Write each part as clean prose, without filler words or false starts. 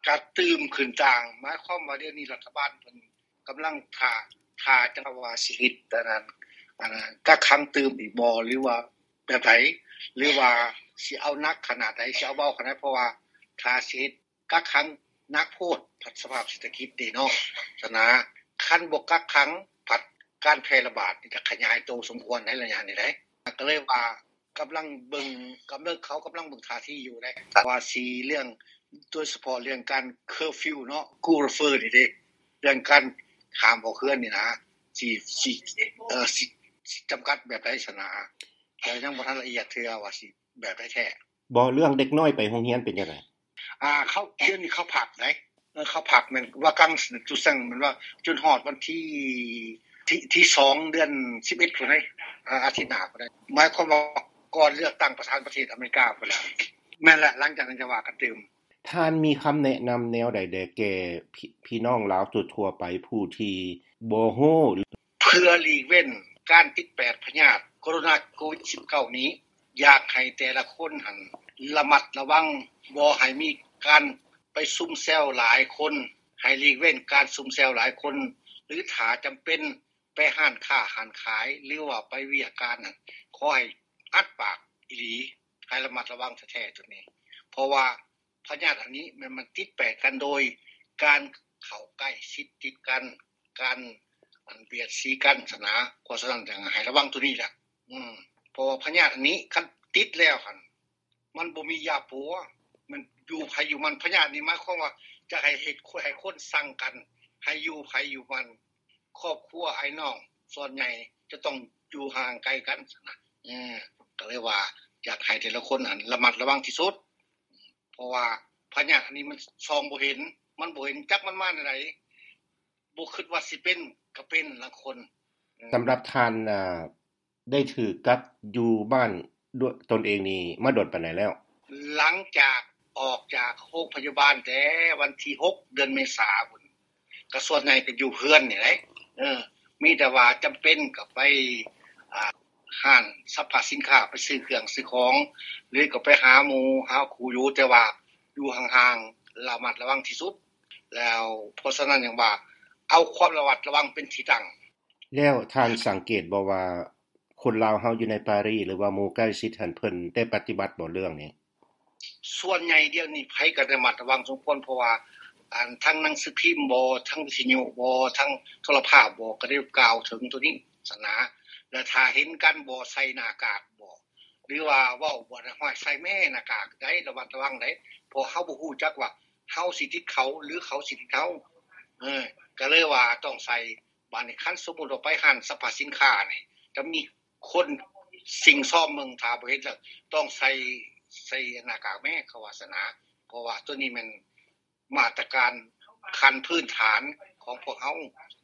การตื่มขึ้นต่างหมายความว่าเดี๋ยวนี้รัฐบาลเพิ่นกําลังท่าจังว่าสิเฮ็ดอันนั้นกักขังตื่มอีกบ่หรือว่าแบบใดหรือว่าสิเอานักขนาดใดสิเอาเบาขนาดเพราะว่าถ้าสิเฮ็ดกักขังนักโพดสภาพเศรษฐกิจนี่เนาะฉะนั้นคันบ่กักขังผัดการแพร่ระบาดนี่จะขยายโตสมควรในระยะนี้ได้ก็เลยว่ากําลังเบิ่งเขากําลังเบิ่งท่าทีอยู่ได้ว่าสิเรื่องโดยเฉพาะเรื่องการเคอร์ฟิวเนาะกูรเฟอร์นี่เด้เรื่องการห้ามออกเรือนนี่นะสิจํากัดแบบใดสนะแต่ยังบ่ทันละเอียดเทื่อว่าสิแบบใดแท้บ่เรื่องเด็กน้อยไปโรงเรียนเป็นจังได๋เขาเดือนนี้เขาพักได้เขาพักแม่นว่ากังจุซังมันว่าจนฮอดวันที่2เดือน11พุ่นได้อาทิตย์หน้าพุ่นได้หมายความว่าก่อนเลือกตั้งประธานประเทศอเมริกาพุ่นล่ะแม่นแหละหลังจากนั้นจะว่ากันเติมท่านมีคำแนะนําแนวใดแก่พี่น้องลาวทั่วๆไปผู้ที่บ่ฮู้เพื่อหลีกเว้นการติดแปดพยาธิโคโรนาโควิด19นี้อยากให้แต่ละคนหั่นระมัดระวังบ่ให้มีการไปซุ่มแซวหลายคนให้หลีกเว้นการซุ่มแซวหลายคนหรือถ้าจําเป็นไปห้านค้าห้านขายหรือว่าไปเวียกการนั่นขอให้อัดปากอีหลีให้ระมัดระวังแท้ๆตัวนี้เพราะว่าพยาธิอันนี้มันติดแปดกันโดยการเข้าใกล้ชิดติดกันการมันเบียดสีกันสนะเพราะฉะนั้นจังให้ระวังตัวนี้แหละเพราะว่าพยาธิอันนี้คันติดแล้วคั่นมันบ่มียาปัวมันอยู่ไผอยู่มันพยาธินี่หมายความว่าจะให้เฮ็ดให้คนสั่งกันให้อยู่ไผอยู่มันครอบครัวไอ้น้องส่วนใหญ่จะต้องอยู่ห่างไกลกันนะก็เลยว่าอยากให้แต่ละคนหันระมัดระวังที่สุดเพราะว่าพยาธิอันนี้มันส่องบ่เห็นมันบ่เห็นจักมันมาจังได๋บ่คิดว่าสิเป็นก็เป็นละคนสําหรับท่านได้ถือกักอยู่บ้านด้วยตนเองนี่มาโดนปานใดแล้วหลังจากออกจากโรงพยาบาลแต่วันที่6เดือนเมษายนก็ส่วนใหญ่ก็อยู่เฮือนนี่แหละมีแต่ว่าจําเป็นก็ไปห้านสรรพสินค้าไปซื้อเครื่องซื้อของหรือก็ไปหาหมู่หาคู่อยู่แต่ว่าอยู่ห่างๆระมัดระวังที่สุดแล้วเพราะฉะนั้นอย่างว่าเอาความระมัดระวังเป็นที่ตั้งแล้วท่านสังเกตบ่ว่าคนลาวเฮาอยู่ในปารีสหรือว่าหมู่ใกล้ชิดหันเพิ่นได้ปฏิบัติบ่เรื่องนี้ส่วนใหญ่เดี๋ยวนี้ไผก็ระมัดระวังสมควรเพราะว่าทั้งหนังสือพิมพ์บ่ทั้งวิทยุบ่ทั้งโทรภาพบ่ก็ได้กล่าวถึงตัวนี้สนะแล้วถ้าเห็นกันบ่ใส่หน้ากากบ่หรือว่าเว้าบ่ห้อยใส่แม่หน้ากากได้ระมัดระวังได้เพราะเฮาบ่ฮู้จักว่าเฮาสิติดเขาหรือเขาสิติดเฮาก็เลยว่าต้องใส่บาดนี้คันสมมุติว่าไปห้านสรรพสินค้านี่จะมีคนสิ่งซ่อมเมืองถ้าบ่เฮ็ดแล้วต้องใส่หน้ากากแม่เขาว่าสนะเพราะว่าตัวนี้มันมาตรการขั้นพื้นฐานของพวกเฮา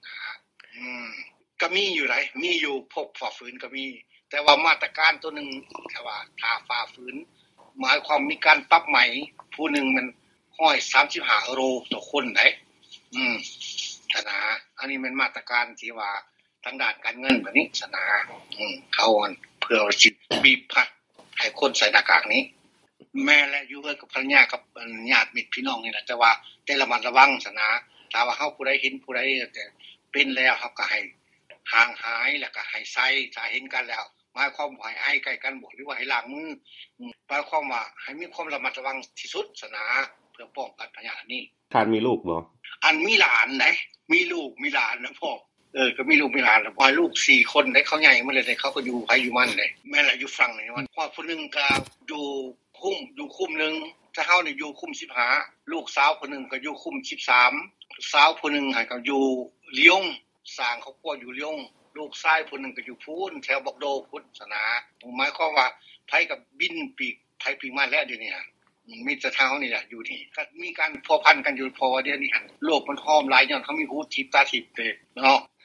ก็มีอยู่หลายมีอยู่พกฝ่าฝืนก็มีแต่ว่ามาตรการตัวนึงถ้าว่าถ้าฝ่าฝืนหมายความมีการปรับใหม่ผู้นึงมัน135 ต่อคนได้นะอันนี้มันมาตรการที่ว่าทางด้านการเงินแบบนี้สนะเขาเพื่อสิบีบพัดให้คนใส่หน้ากากนี้แม่และอยู่กับภรรยากับญาติมิตรพี่น้องนี่แหละแต่ว่าแต่ระมัดระวังสนะถ้าว่าเฮาผู้ใดเห็นผู้ใดแต่เป็นแล้วเฮาก็ให้ห่างหายแล้วก็ให้ใส่ถ้าเห็นกันแล้วหมายความว่าให้ใกล้กันบ่หรือว่าให้ล้างมือหมายความว่าให้มีความระมัดระวังที่สุดสนะเพื่อป้องกันพยาธินี้ท่านมีลูกบ่อันมีหลานไหนมีลูกมีหลานนะพ่อก็มีลูกมีหลานแล้วพอลูก4คนได้เขาใหญ่มาเลยเขาก็อยู่ไผอยู่มันเลยแม่นล่ะอยู่ฝั่งนี่มันพ่อผู้นึงก็อยู่คุมนึงถ้าเฮานี่อยู่คุม15ลูกสาวผู้นึงก็อยู่คุม13สาวผู้นึงก็อยู่ลียงสร้างครอบครัวอยู่ลียงลูกชายผู้นึงก็อยู่พูนแถวบักโดพุทธศาสนาหมายความว่าไผกับบินปีกไผปีกมาแล้วเดี๋ยวนี้มีแต่เท้านี่แหละอยู่นี่ก็มีการพัวพันกันอยู่พอเดี๋ยวนี้โลกมันหอมหลายย้อนเขามีหูทิพตาทิพเนาะ